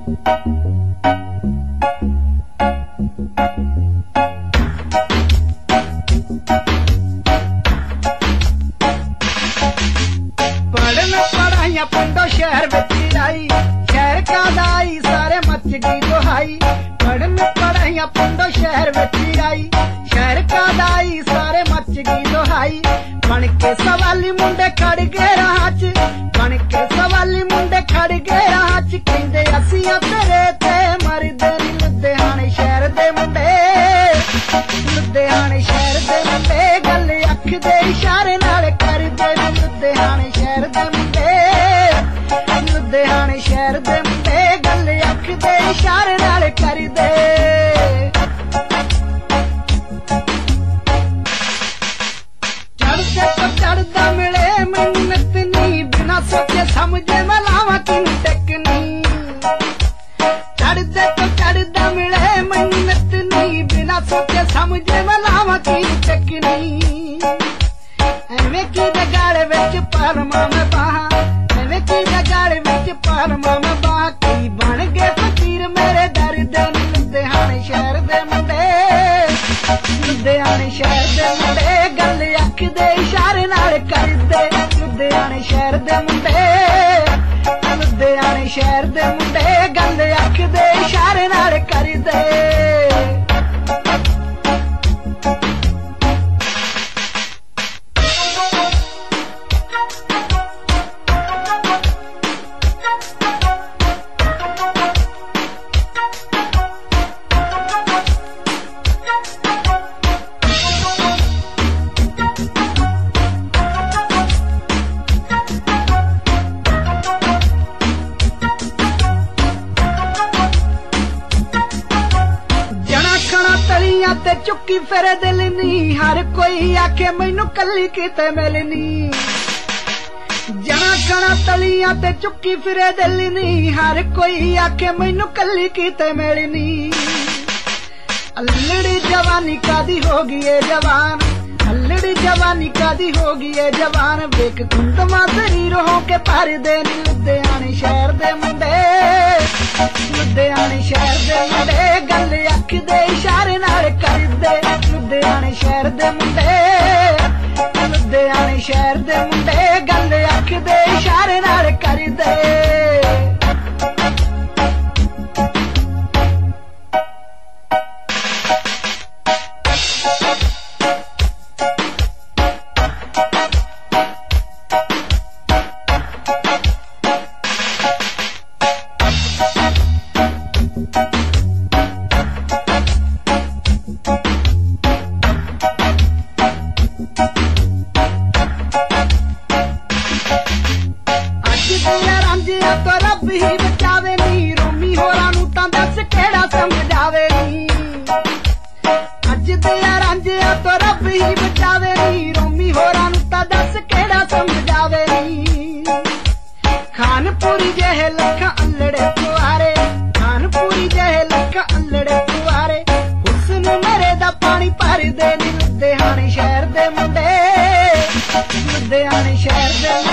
पिंडों शहर विच आई शहर का दाई सारे मच गई दुहाई पढ़न पढ़ाइया पिंडों शहर विच आई शहर का दाई सारे मच गई दुहाई बन के सवाली मुंडे खड़ गए राह च बन के सवाली मुंडे खड़ गए राह च कहंदे असीं तेरे ते मरदे नी लुधियाने शहर दे मुंडे लुधियाने शहर दे मुंडे गल अख दे इशारे नाल करदे नी लुधियाने शहर दे मुंडे लुधियाने शहर दे मुंडे गल अख दे इशारे नाल करदे चढ़दे तो चढ़दा मिले मिन्नत नी बिना सोचे समझे मैं लावां किन टेकनी चढ़दे तो चढ़दा मिले मिन्नत नी बिना सोचे समझे मैं लावां किन टेकनी एवें की जगाड़ विच पालमा मैं बाहां की जगाड़ विच पालमा मैं बाहां की बन गए फकीर मेरे दर दे लुधियाने शहर दे मुंडे लुधियाने शहर दे मुंडे गल अख दे इशारे नाल करदे लुधियाने शहर दे मुंडे लुधियाने शहर दे मुंडे गल अख दे इशारे नाल करदे ते चुकी फिरे दिल नी हर कोई आखे मैनू कली किते मिलनी जना खना तलियां ते चुकी फिरे दिल नी हर कोई आखे मैनू कली किते मिलनी अल्लड़ी जवानी कादी होगी ये जवान अल्लड़ी जवानी कादी होगी ये जवान वेख कुंदमा शरीर हो के भर दे लुधियाने शहर दे मुंडे लुधियाने शहर दे मुंडे गल अख दे इशारे नाल करदे लुधियाने शहर दे मुंडे लुधियाने शहर दे मुंडे गल अख दे इशारे नाल करदे तो रब ही बचावे नी रोमी होरां नूं तां दस केड़ा समझावे नी अज दिया रांझिया तो रब ही बचावे नी रोमी होरां नूं तां दस केड़ा समझावे नी खानपुरी जेहे लखां अल्लड़े कुआरे खानपुरी जेहे लखां अल्लड़े कुआरे हुस्न मेरे दा पानी भर दे नी लुधियाने शहर दे मुंडे लुधियाने शहर दे